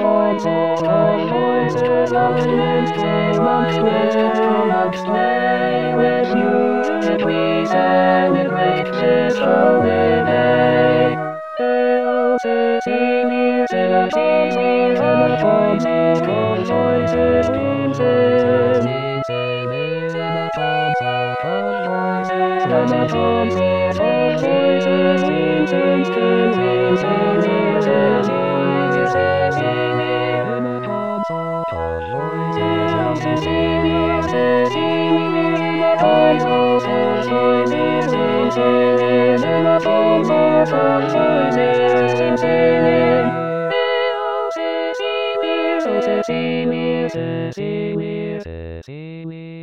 forms of voices, documents, months, play with you, it we celebrate this holy day. See music, and the forms of voices, See me.